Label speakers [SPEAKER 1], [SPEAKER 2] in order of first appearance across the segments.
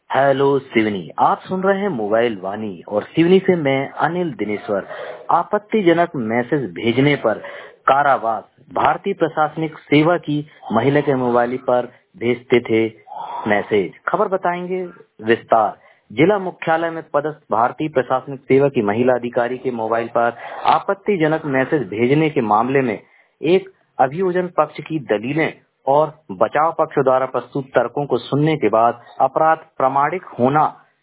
[SPEAKER 1] Hello Seoni, आप सुन रहे हैं मोबाइल वाणी और सिवनी से मैं अनिल दिनेश्वर। आपत्तिजनक मैसेज भेजने पर कारावास। भारतीय प्रशासनिक सेवा की महिला के मोबाइल पर भेजते थे मैसेज। खबर बताएंगे विस्तार। जिला मुख्यालय में पदस्थ भारतीय प्रशासनिक सेवा की महिला अधिकारी के मोबाइल पर आपत्तिजनक मैसेज भेजने के मामले में एक अभियोजन पक्ष की दलीलें और बचाव पक्ष द्वारा प्रस्तुत तर्कों को सुनने के बाद अपराध प्रमाणिक होना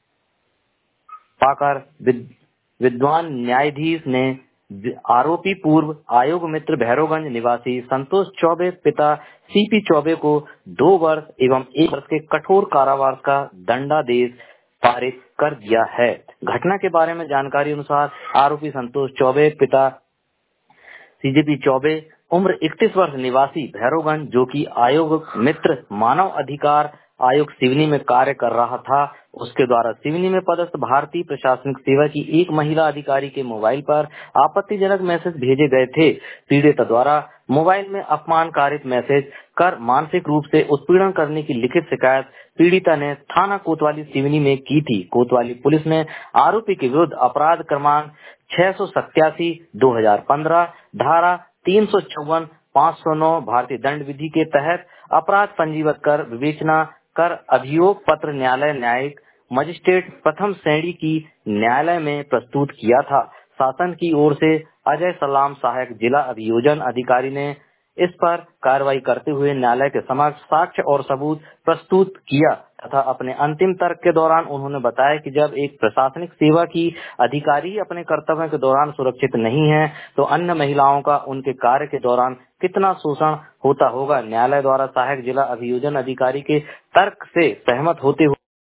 [SPEAKER 1] पाकर विद्वान न्यायाधीश ने आरोपी पूर्व आयोग मित्र भैरवगंज निवासी संतोष चौबे पिता सीपी चौबे को 2 वर्ष एवं 1 वर्ष के कठोर कारावास का दंडादेश पारित कर दिया है। घटना के बारे में जानकारी अनुसार आरोपी संतोष चौबे पिता सीजेपी चौबे उम्र 31 वर्ष निवासी भैरवगंज जो कि आयोग मित्र मानव अधिकार आयोग सिवनी में कार्य कर रहा था, उसके द्वारा सिवनी में पदस्थ भारतीय प्रशासनिक सेवा की एक महिला अधिकारी के मोबाइल पर आपत्तिजनक मैसेज भेजे गए थे। पीड़िता द्वारा मोबाइल में अपमानकारित मैसेज कर मानसिक रूप से उत्पीड़न करने की लिखित शिकायत पीड़िता ने थाना कोतवाली सिवनी में की थी। कोतवाली पुलिस ने आरोपी के विरुद्ध अपराध क्रमांक 687/2015 धारा 354 509 भारतीय दंड विधि के तहत अपराध पंजीबद्ध कर विवेचना कर अभियोग पत्र न्यायालय न्यायिक मजिस्ट्रेट प्रथम श्रेणी की न्यायालय में प्रस्तुत किया था। शासन की ओर से अजय सलाम सहायक जिला अभियोजन अधिकारी ने इस पर कार्रवाई करते हुए न्यायालय के समक्ष साक्ष्य और सबूत प्रस्तुत किया तथा अपने अंतिम तर्क के दौरान उन्होंने बताया कि जब एक प्रशासनिक सेवा की अधिकारी अपने कर्तव्य के दौरान सुरक्षित नहीं है तो अन्य महिलाओं का उनके कार्य के दौरान कितना शोषण होता होगा। न्यायालय द्वारा सहायक जिला अभियोजन अधिकारी के तर्क से सहमत होते